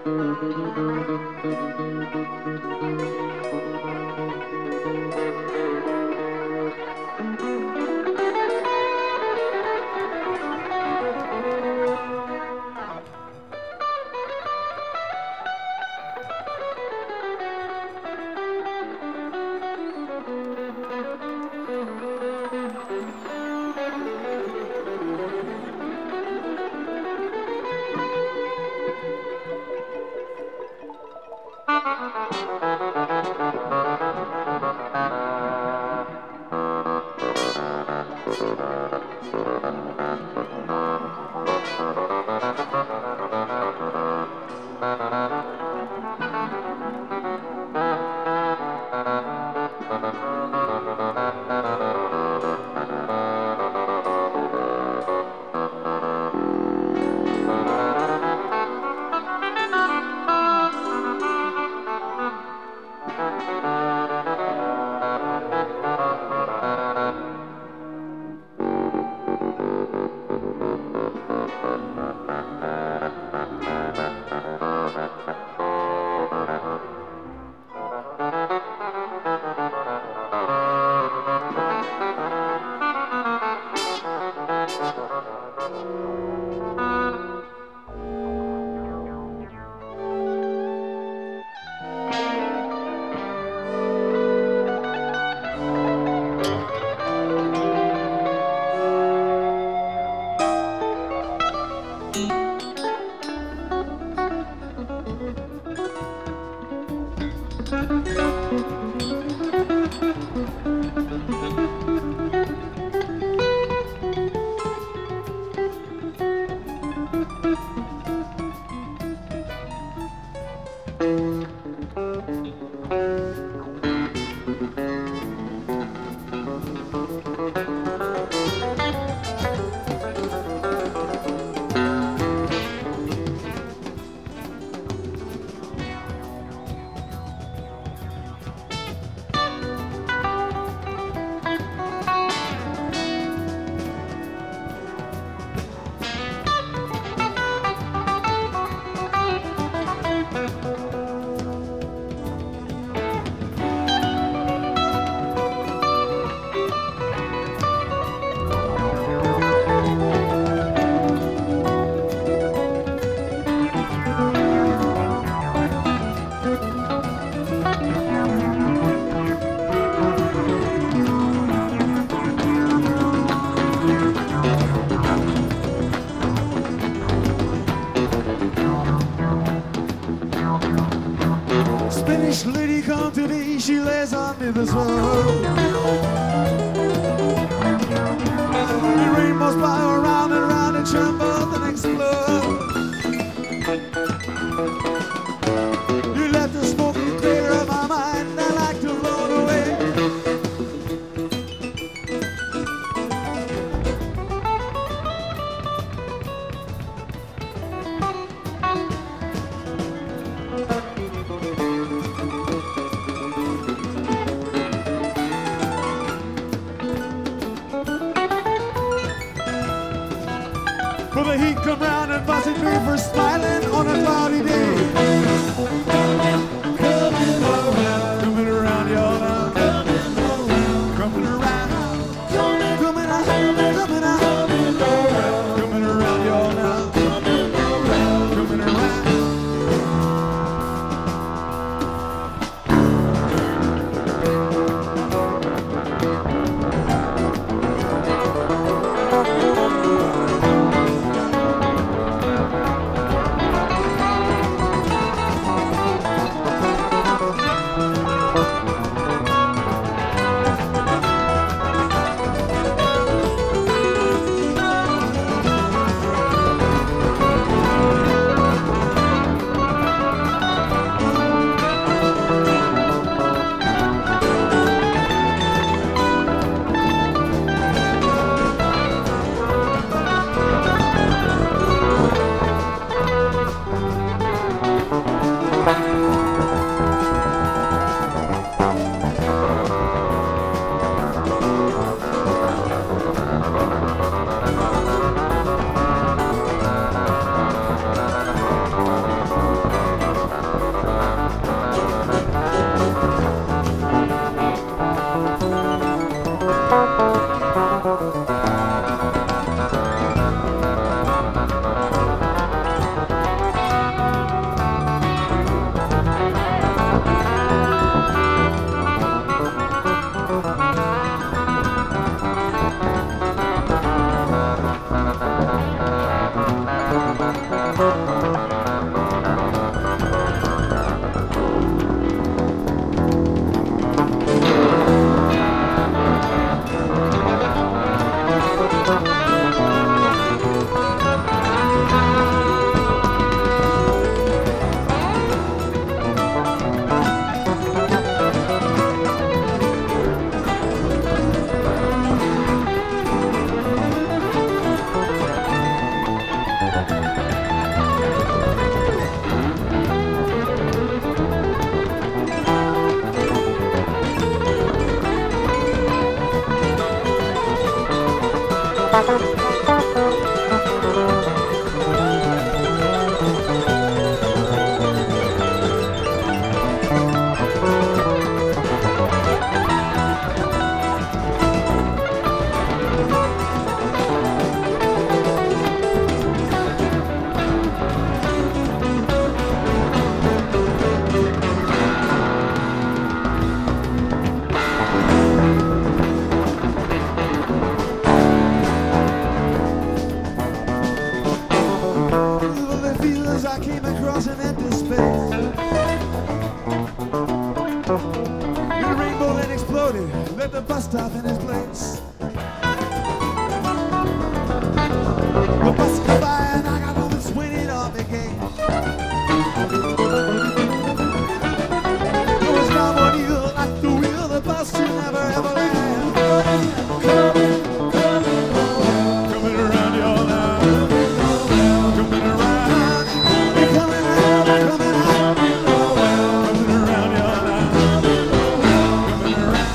She lays on me this world. The rainbows fly around and round and tremble and explode. You let the smoke clear of my mind. I like to float away. For the heat come round and buzzing me for smiling on a cloudy day. Coming around, coming around, y'all now. Coming around, coming out, coming out, coming around, y'all now. Coming around. It was not one you like the wheel, the bus you never ever land. Coming around your line. Coming around. You're coming out, coming out. Coming around your line. Coming around.